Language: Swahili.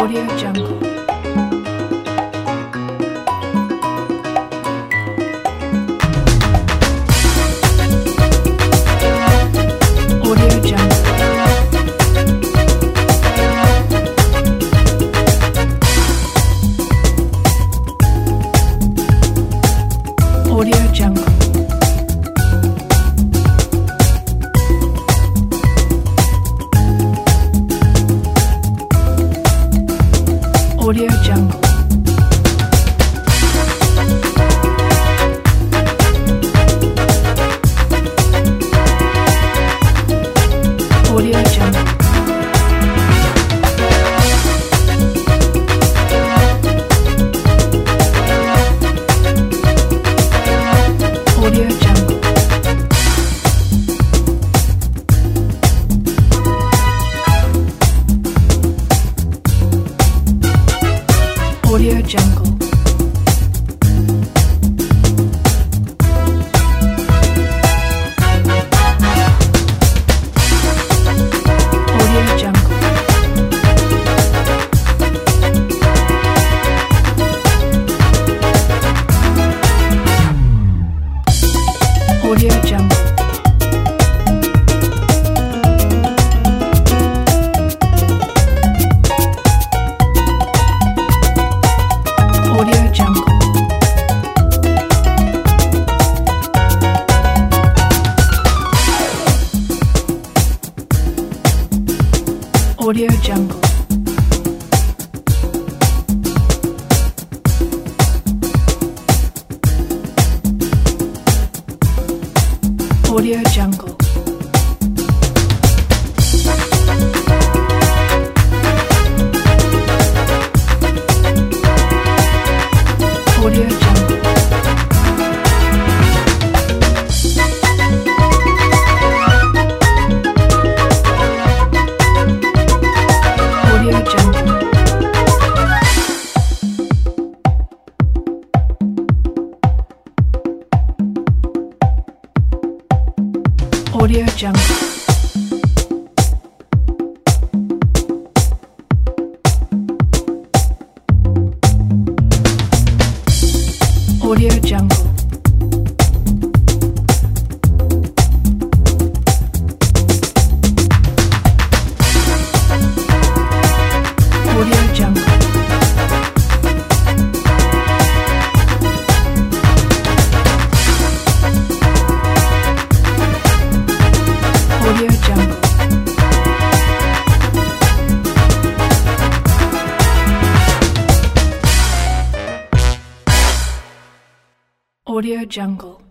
Audio Jungle. Audio Jungle. Audio Jungle. Audio Jungle. Audio Jungle. Audio Jungle. Audio Jungle. Audio Jungle. Audio Jungle. Audio Jungle. Audio Jungle. Audio Jungle. Audio Jungle. Audio Jungle. Audio Jungle. Audio Jungle. Audio Jungle. Audio Jungle. Audio Jungle.